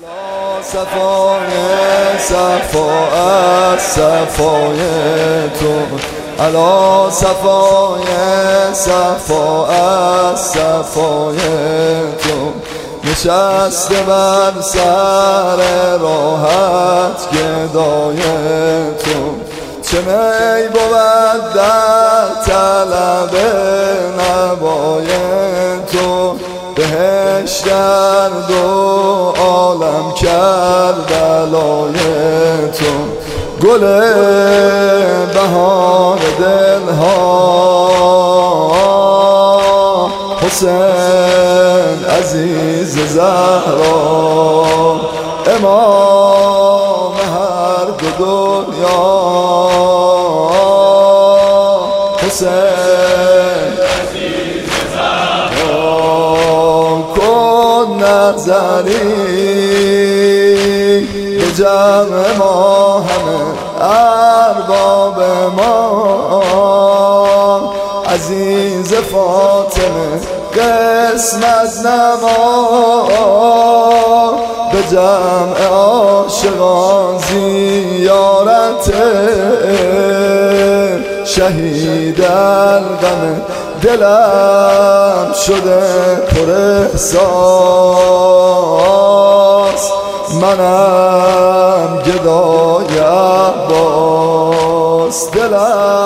صفای صفا از صفای تو، علا صفای صفا از صفای تو، نشسته بر سر راحت گدای تو. چه می بود در طلب نوای تو، بهشت در دو عالم کربلای تو. گل بهار دلها حسین عزیز زهرا، امام هر دو دنیا حسین عزیز زهرا. کن نظری به جمع ما همه ارباب ما، عزیز فاطمه قسمت نما، به جمع عاشقان زیارت شهید الغم. دلم شده پر احساس، منم گدای عباس. دلم